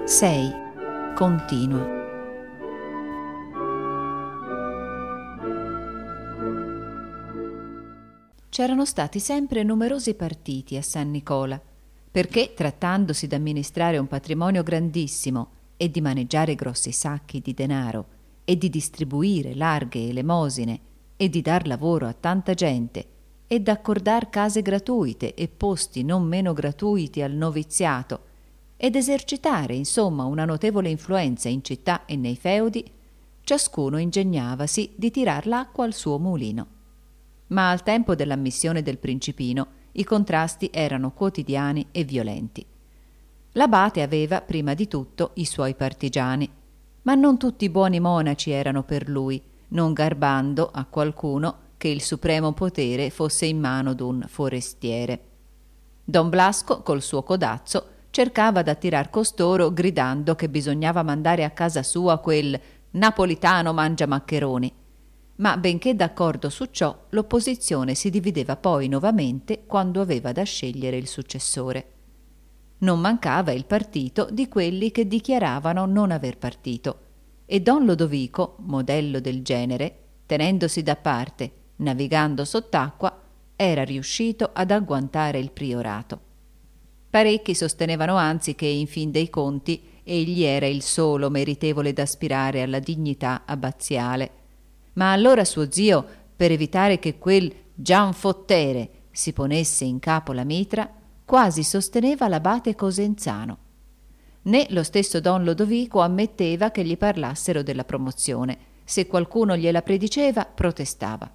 6. Continua. C'erano stati sempre numerosi partiti a San Nicola, perché, trattandosi d'amministrare un patrimonio grandissimo e di maneggiare grossi sacchi di denaro e di distribuire larghe elemosine e di dar lavoro a tanta gente e d'accordar case gratuite e posti non meno gratuiti al noviziato ed esercitare insomma una notevole influenza in città e nei feudi, ciascuno ingegnavasi di tirar l'acqua al suo mulino. Ma al tempo dell'ammissione del principino i contrasti erano quotidiani e violenti. L'abate aveva prima di tutto i suoi partigiani, ma non tutti i buoni monaci erano per lui, non garbando a qualcuno che il supremo potere fosse in mano d'un forestiere. Don Blasco col suo codazzo cercava d'attirar costoro gridando che bisognava mandare a casa sua quel napolitano mangiamaccheroni, ma benché d'accordo su ciò l'opposizione si divideva poi nuovamente quando aveva da scegliere il successore. Non mancava il partito di quelli che dichiaravano non aver partito, e don Lodovico, modello del genere, tenendosi da parte, navigando sott'acqua, era riuscito ad agguantare il priorato. Parecchi sostenevano anzi che in fin dei conti egli era il solo meritevole d'aspirare alla dignità abbaziale. Ma allora suo zio, per evitare che quel Gianfottere si ponesse in capo la mitra, quasi sosteneva l'abate Cosenzano. Né lo stesso don Lodovico ammetteva che gli parlassero della promozione. Se qualcuno gliela prediceva, protestava.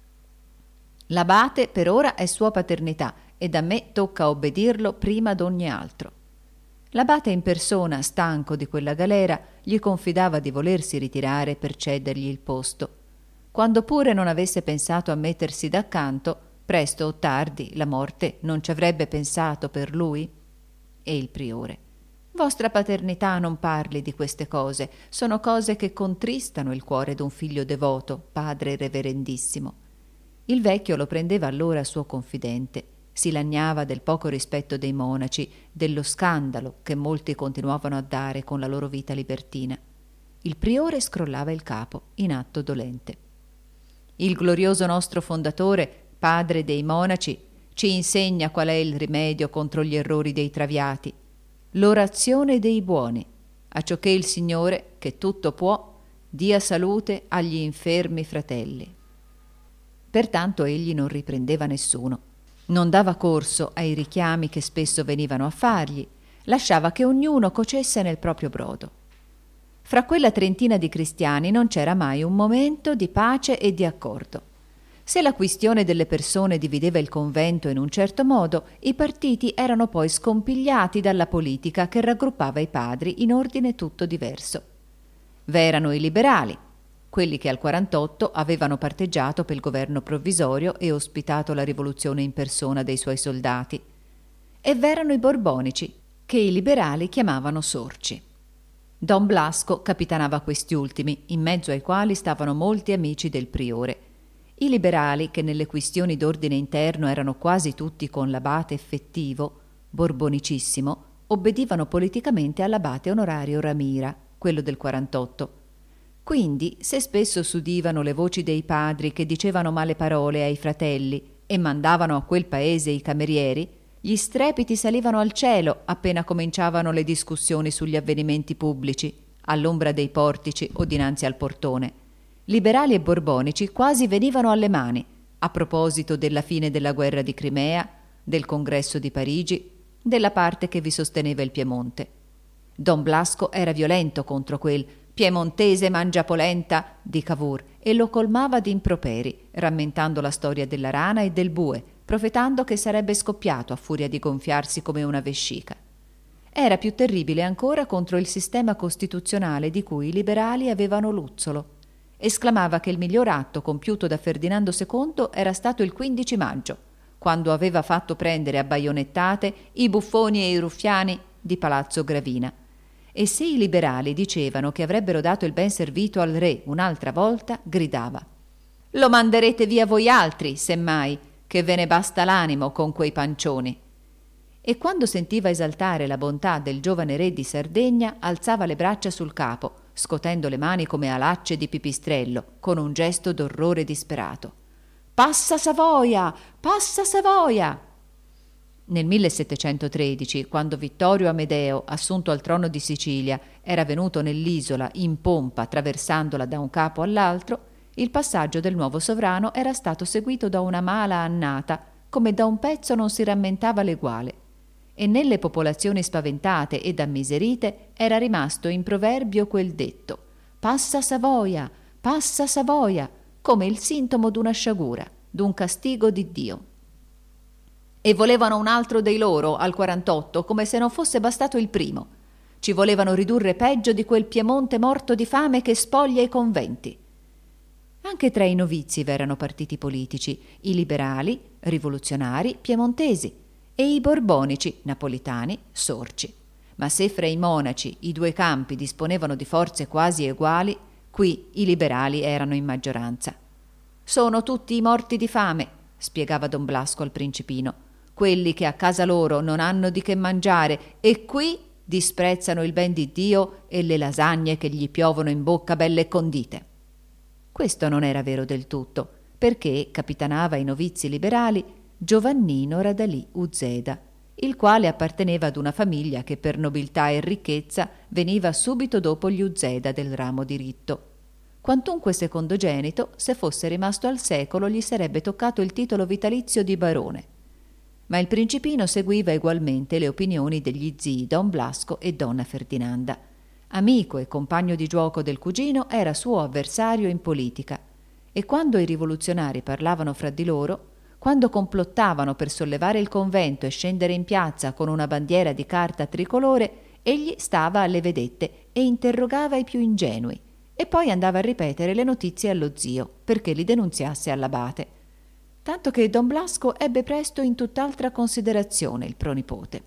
L'abate per ora è sua paternità ed a me tocca obbedirlo prima d'ogni altro. L'abate in persona, stanco di quella galera, gli confidava di volersi ritirare per cedergli il posto. Quando pure non avesse pensato a mettersi d'accanto, presto o tardi la morte non ci avrebbe pensato per lui? E il priore: vostra paternità non parli di queste cose, sono cose che contristano il cuore d'un figlio devoto, padre reverendissimo. Il vecchio lo prendeva allora suo confidente, si lagnava del poco rispetto dei monaci, dello scandalo che molti continuavano a dare con la loro vita libertina. Il priore scrollava il capo, in atto dolente. Il glorioso nostro fondatore, padre dei monaci, ci insegna qual è il rimedio contro gli errori dei traviati, l'orazione dei buoni, acciò che il Signore, che tutto può, dia salute agli infermi fratelli. Pertanto egli non riprendeva nessuno, non dava corso ai richiami che spesso venivano a fargli, lasciava che ognuno cocesse nel proprio brodo. Fra quella trentina di cristiani non c'era mai un momento di pace e di accordo. Se la quistione delle persone divideva il convento in un certo modo, i partiti erano poi scompigliati dalla politica che raggruppava i padri in ordine tutto diverso. V'erano i liberali, quelli che al 48 avevano parteggiato pel governo provvisorio e ospitato la rivoluzione in persona dei suoi soldati, e v'erano i borbonici, che i liberali chiamavano sorci. Don Blasco capitanava questi ultimi, in mezzo ai quali stavano molti amici del priore. I liberali, che nelle questioni d'ordine interno erano quasi tutti con l'abate effettivo, borbonicissimo, obbedivano politicamente all'abate onorario Ramira, quello del 48. Quindi, se spesso s'udivano le voci dei padri che dicevano male parole ai fratelli e mandavano a quel paese i camerieri, gli strepiti salivano al cielo appena cominciavano le discussioni sugli avvenimenti pubblici, all'ombra dei portici o dinanzi al portone. Liberali e borbonici quasi venivano alle mani, a proposito della fine della guerra di Crimea, del congresso di Parigi, della parte che vi sosteneva il Piemonte. Don Blasco era violento contro quel piemontese mangiapolenta di Cavour e lo colmava di improperi, rammentando la storia della rana e del bue, profetando che sarebbe scoppiato a furia di gonfiarsi come una vescica. Era più terribile ancora contro il sistema costituzionale di cui i liberali avevano l'uzzolo. Esclamava che il miglior atto compiuto da Ferdinando II era stato il 15 maggio, quando aveva fatto prendere a baionettate i buffoni e i ruffiani di Palazzo Gravina. E se i liberali dicevano che avrebbero dato il ben servito al re un'altra volta, gridava: «Lo manderete via voi altri, semmai, che ve ne basta l'animo con quei pancioni». e quando sentiva esaltare la bontà del giovane re di Sardegna alzava le braccia sul capo, scotendo le mani come alacce di pipistrello, con un gesto d'orrore disperato. «Passa Savoia! Passa Savoia!» Nel 1713, quando Vittorio Amedeo, assunto al trono di Sicilia, era venuto nell'isola in pompa traversandola da un capo all'altro, il passaggio del nuovo sovrano era stato seguito da una mala annata, come da un pezzo non si rammentava l'eguale. E nelle popolazioni spaventate ed ammiserite era rimasto in proverbio quel detto: «Passa Savoia, passa Savoia», come il sintomo d'una sciagura, d'un castigo di Dio. E volevano un altro dei loro al 48, come se non fosse bastato il primo. Ci volevano ridurre peggio di quel Piemonte morto di fame che spoglia i conventi. Anche tra i novizi v'erano partiti politici, i liberali, rivoluzionari, piemontesi, e i borbonici, napolitani, sorci. Ma se fra i monaci i due campi disponevano di forze quasi eguali, qui i liberali erano in maggioranza. «Sono tutti i morti di fame», spiegava don Blasco al principino, «quelli che a casa loro non hanno di che mangiare e qui disprezzano il ben di Dio e le lasagne che gli piovono in bocca belle e condite». Questo non era vero del tutto, perché capitanava i novizi liberali Giovannino Radalì Uzeda, il quale apparteneva ad una famiglia che per nobiltà e ricchezza veniva subito dopo gli Uzeda del ramo diritto. Quantunque secondogenito, se fosse rimasto al secolo gli sarebbe toccato il titolo vitalizio di barone. Ma il principino seguiva egualmente le opinioni degli zii don Blasco e donna Ferdinanda. Amico e compagno di giuoco del cugino, era suo avversario in politica, e quando i rivoluzionari parlavano fra di loro, quando complottavano per sollevare il convento e scendere in piazza con una bandiera di carta tricolore, egli stava alle vedette e interrogava i più ingenui, e poi andava a ripetere le notizie allo zio perché li denunziasse all'abate. Tanto che don Blasco ebbe presto in tutt'altra considerazione il pronipote.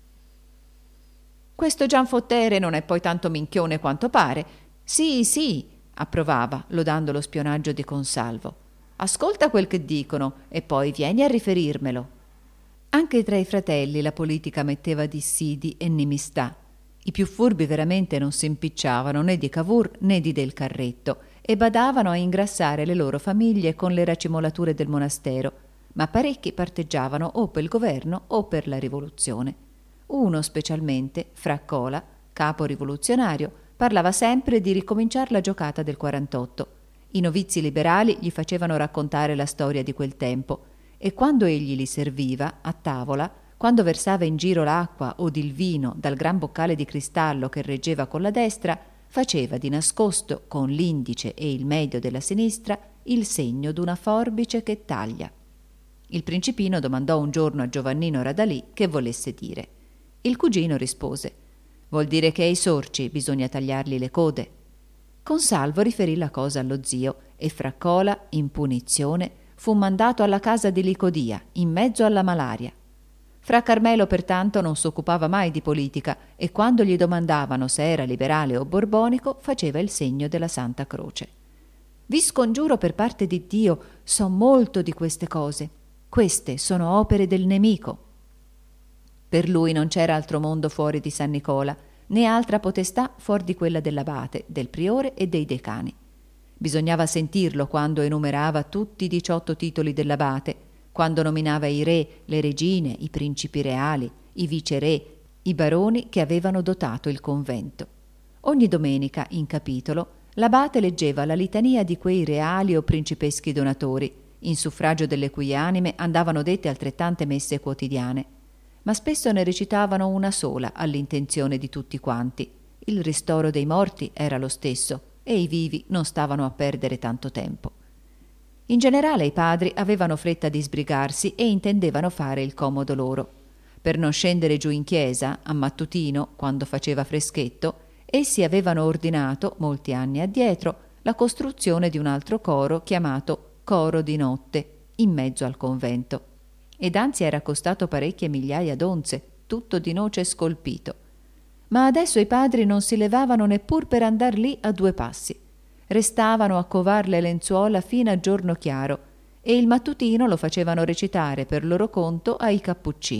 «Questo Gianfottere non è poi tanto minchione quanto pare. Sì, sì», approvava, lodando lo spionaggio di Consalvo. «Ascolta quel che dicono e poi vieni a riferirmelo». Anche tra i fratelli la politica metteva dissidi e nimistà. I più furbi veramente non si impicciavano né di Cavour né di Del Carretto e badavano a ingrassare le loro famiglie con le racimolature del monastero, ma parecchi parteggiavano o per il governo o per la rivoluzione. Uno specialmente, Fraccola, capo rivoluzionario, parlava sempre di ricominciar la giocata del 48. I novizi liberali gli facevano raccontare la storia di quel tempo e quando egli li serviva, a tavola, quando versava in giro l'acqua od il vino dal gran boccale di cristallo che reggeva con la destra, faceva di nascosto, con l'indice e il medio della sinistra, il segno d'una forbice che taglia. Il principino domandò un giorno a Giovannino Radalì che volesse dire. Il cugino rispose: «Vuol dire che ai sorci bisogna tagliargli le code». Consalvo riferì la cosa allo zio e Fraccola, in punizione, fu mandato alla casa di Licodia, in mezzo alla malaria. Fra Carmelo pertanto non s'occupava mai di politica e quando gli domandavano se era liberale o borbonico faceva il segno della Santa Croce. «Vi scongiuro per parte di Dio, so molto di queste cose. Queste sono opere del nemico». Per lui non c'era altro mondo fuori di San Nicola, né altra potestà fuori di quella dell'abate, del priore e dei decani. Bisognava sentirlo quando enumerava tutti i 18 titoli dell'abate, quando nominava i re, le regine, i principi reali, i viceré, i baroni che avevano dotato il convento. Ogni domenica, in capitolo, l'abate leggeva la litania di quei reali o principeschi donatori, in suffragio delle cui anime andavano dette altrettante messe quotidiane, ma spesso ne recitavano una sola all'intenzione di tutti quanti. Il ristoro dei morti era lo stesso e i vivi non stavano a perdere tanto tempo. In generale i padri avevano fretta di sbrigarsi e intendevano fare il comodo loro. Per non scendere giù in chiesa, a mattutino, quando faceva freschetto, essi avevano ordinato, molti anni addietro, la costruzione di un altro coro chiamato Coro di Notte, in mezzo al convento. Ed anzi era costato parecchie migliaia d'onze, tutto di noce scolpito. Ma adesso i padri non si levavano neppur per andar lì a 2 passi. Restavano a covar le lenzuola fino a giorno chiaro e il mattutino lo facevano recitare per loro conto ai cappuccini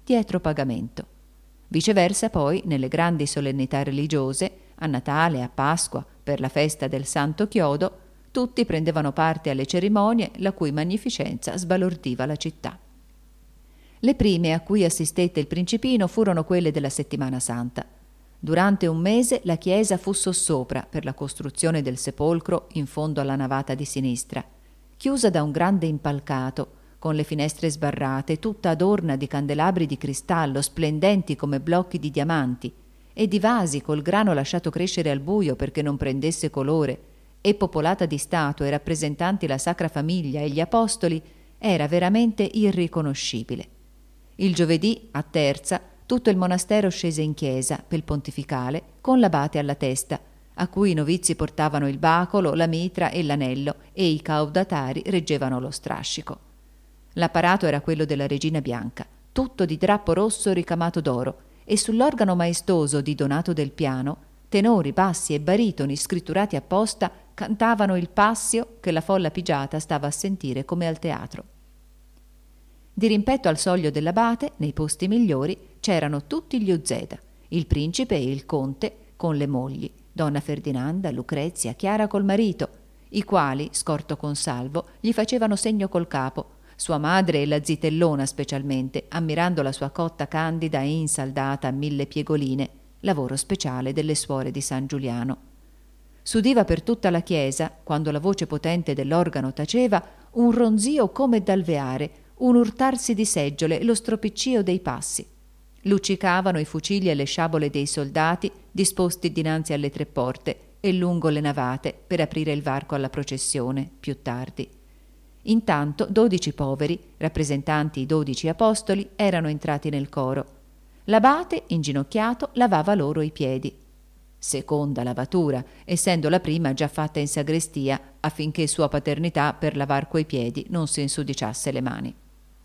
dietro pagamento. Viceversa poi, nelle grandi solennità religiose, a Natale, a Pasqua, per la festa del Santo Chiodo, tutti prendevano parte alle cerimonie la cui magnificenza sbalordiva la città. Le prime a cui assistette il principino furono quelle della Settimana Santa. Durante un mese la chiesa fu sossopra per la costruzione del sepolcro in fondo alla navata di sinistra, chiusa da un grande impalcato, con le finestre sbarrate, tutta adorna di candelabri di cristallo splendenti come blocchi di diamanti, e di vasi col grano lasciato crescere al buio perché non prendesse colore, e popolata di statue rappresentanti la Sacra Famiglia e gli Apostoli, era veramente irriconoscibile. Il giovedì, a terza, tutto il monastero scese in chiesa, pel pontificale, con l'abate alla testa, a cui i novizi portavano il bacolo, la mitra e l'anello, e i caudatari reggevano lo strascico. L'apparato era quello della Regina Bianca, tutto di drappo rosso ricamato d'oro, e sull'organo maestoso di Donato del Piano, tenori, bassi e baritoni scritturati apposta cantavano il passio che la folla pigiata stava a sentire come al teatro. Di rimpetto al soglio dell'abate, nei posti migliori, c'erano tutti gli Uzzeda, il principe e il conte con le mogli, donna Ferdinanda, Lucrezia, Chiara col marito, i quali, scorto Consalvo, gli facevano segno col capo, sua madre e la zitellona specialmente, ammirando la sua cotta candida e insaldata a 1000 piegoline, lavoro speciale delle suore di San Giuliano. S'udiva per tutta la chiesa, quando la voce potente dell'organo taceva, un ronzio come d'alveare, un urtarsi di seggiole e lo stropiccio dei passi. Luccicavano i fucili e le sciabole dei soldati disposti dinanzi alle 3 porte e lungo le navate per aprire il varco alla processione più tardi. Intanto 12 poveri, rappresentanti i 12 apostoli, erano entrati nel coro. L'abate, inginocchiato, lavava loro i piedi. Seconda lavatura, essendo la prima già fatta in sagrestia, affinché sua paternità per lavar quei piedi non si insudiciasse le mani.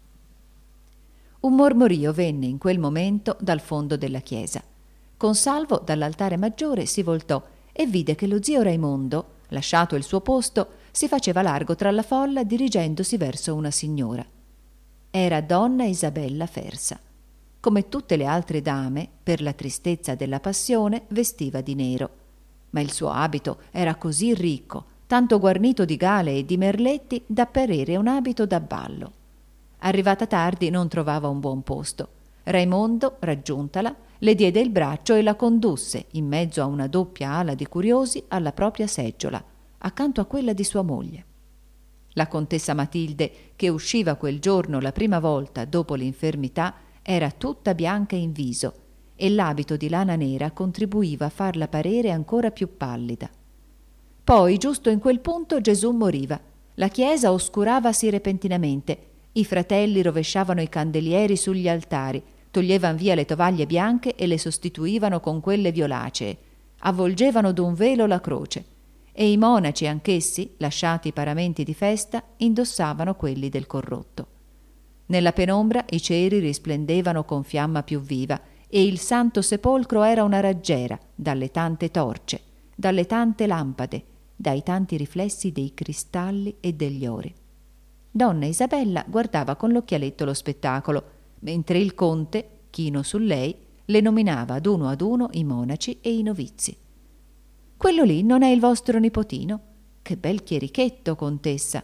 Un mormorio venne in quel momento dal fondo della chiesa. Consalvo dall'altare maggiore si voltò e vide che lo zio Raimondo, lasciato il suo posto, si faceva largo tra la folla dirigendosi verso una signora. Era donna Isabella Fersa. Come tutte le altre dame, per la tristezza della passione, vestiva di nero. Ma il suo abito era così ricco, tanto guarnito di gale e di merletti, da parere un abito da ballo. Arrivata tardi non trovava un buon posto. Raimondo, raggiuntala, le diede il braccio e la condusse, in mezzo a una doppia ala di curiosi, alla propria seggiola, accanto a quella di sua moglie. La contessa Matilde, che usciva quel giorno la prima volta dopo l'infermità, era tutta bianca in viso e l'abito di lana nera contribuiva a farla parere ancora più pallida. Poi, giusto in quel punto, Gesù moriva. La chiesa oscuravasi repentinamente. I fratelli rovesciavano i candelieri sugli altari, toglievan via le tovaglie bianche e le sostituivano con quelle violacee, avvolgevano d'un velo la croce, e i monaci anch'essi, lasciati i paramenti di festa, indossavano quelli del corrotto. Nella penombra i ceri risplendevano con fiamma più viva e il santo sepolcro era una raggiera dalle tante torce, dalle tante lampade, dai tanti riflessi dei cristalli e degli ori. Donna Isabella guardava con l'occhialetto lo spettacolo, mentre il conte, chino su lei, le nominava ad uno i monaci e i novizi. «Quello lì non è il vostro nipotino? Che bel chierichetto, contessa!»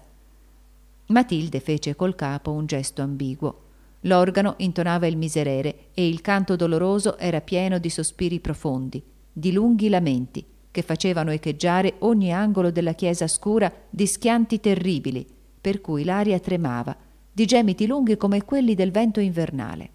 Matilde fece col capo un gesto ambiguo. L'organo intonava il miserere e il canto doloroso era pieno di sospiri profondi, di lunghi lamenti, che facevano echeggiare ogni angolo della chiesa scura di schianti terribili, per cui l'aria tremava, di gemiti lunghi come quelli del vento invernale.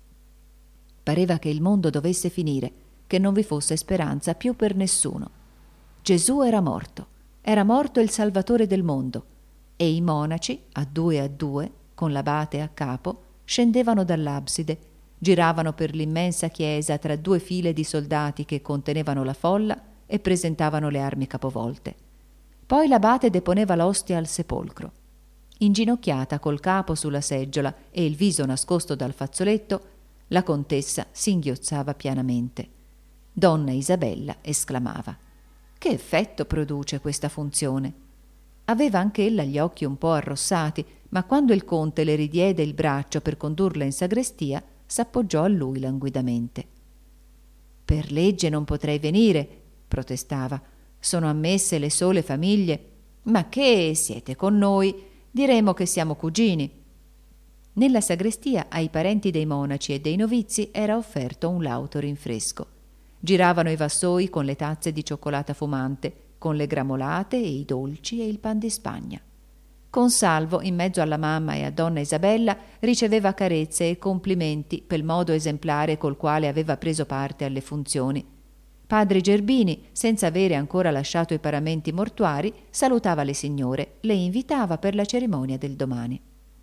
Pareva che il mondo dovesse finire, che non vi fosse speranza più per nessuno. Gesù era morto il Salvatore del mondo, e i monaci, a due, con l'abate a capo, scendevano dall'abside, giravano per l'immensa chiesa tra 2 file di soldati che contenevano la folla e presentavano le armi capovolte. Poi l'abate deponeva l'ostia al sepolcro. Inginocchiata col capo sulla seggiola e il viso nascosto dal fazzoletto, la contessa singhiozzava pianamente. Donna Isabella esclamava: «Che effetto produce questa funzione?» Aveva anch'ella gli occhi un po' arrossati, ma quando il conte le ridiede il braccio per condurla in sagrestia, s'appoggiò a lui languidamente. «Per legge non potrei venire», protestava. «Sono ammesse le sole famiglie». «Ma che, siete con noi? Diremo che siamo cugini». Nella sagrestia ai parenti dei monaci e dei novizi era offerto un lauto rinfresco. Giravano i vassoi con le tazze di cioccolata fumante, con le gramolate e i dolci e il pan di Spagna. Consalvo, in mezzo alla mamma e a donna Isabella, riceveva carezze e complimenti pel modo esemplare col quale aveva preso parte alle funzioni. Padre Gerbini, senza avere ancora lasciato i paramenti mortuari, salutava le signore, le invitava per la cerimonia del domani.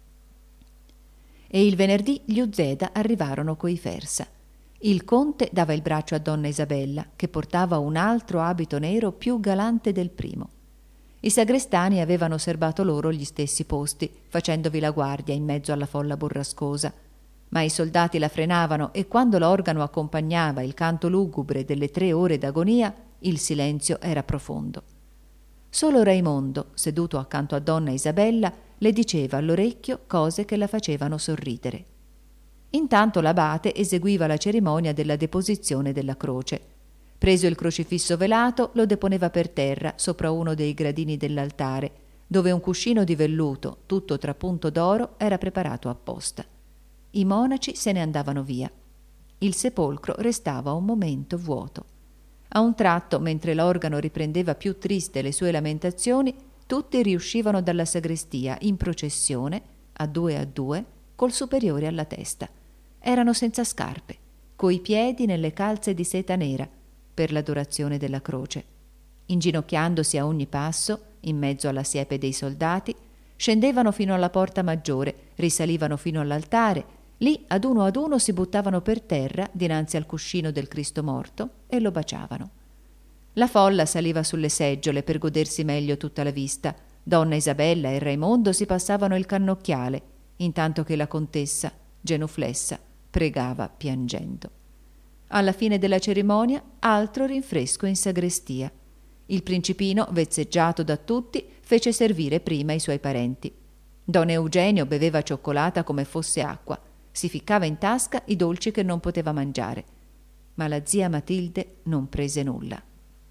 E il venerdì gli Uzzeda arrivarono coi Fersa. Il conte dava il braccio a donna Isabella, che portava un altro abito nero più galante del primo. I sagrestani avevano serbato loro gli stessi posti, facendovi la guardia in mezzo alla folla burrascosa. Ma i soldati la frenavano e quando l'organo accompagnava il canto lugubre delle 3 ore d'agonia, il silenzio era profondo. Solo Raimondo, seduto accanto a donna Isabella, le diceva all'orecchio cose che la facevano sorridere. Intanto l'abate eseguiva la cerimonia della deposizione della croce. Preso il crocifisso velato, lo deponeva per terra sopra uno dei gradini dell'altare, dove un cuscino di velluto, tutto trapunto d'oro, era preparato apposta. I monaci se ne andavano via. Il sepolcro restava un momento vuoto. A un tratto, mentre l'organo riprendeva più triste le sue lamentazioni, tutti riuscivano dalla sagrestia in processione, a due, col superiore alla testa. Erano senza scarpe, coi piedi nelle calze di seta nera, per l'adorazione della croce. Inginocchiandosi a ogni passo, in mezzo alla siepe dei soldati, scendevano fino alla porta maggiore, risalivano fino all'altare, lì ad uno si buttavano per terra dinanzi al cuscino del Cristo morto e lo baciavano. La folla saliva sulle seggiole per godersi meglio tutta la vista. Donna Isabella e Raimondo si passavano il cannocchiale, intanto che la contessa, genuflessa, pregava piangendo. Alla fine della cerimonia, altro rinfresco in sagrestia. Il principino, vezzeggiato da tutti, fece servire prima i suoi parenti. Don Eugenio beveva cioccolata come fosse acqua, si ficcava in tasca i dolci che non poteva mangiare, ma la zia Matilde non prese nulla.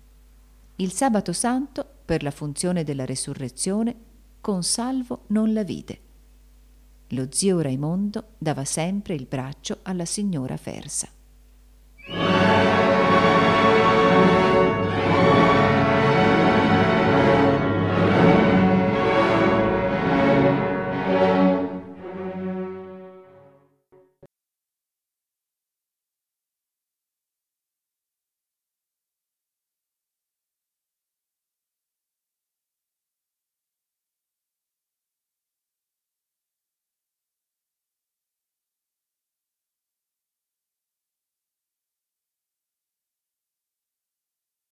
Il sabato santo, per la funzione della resurrezione, Consalvo non la vide. Lo zio Raimondo dava sempre il braccio alla signora Fersa.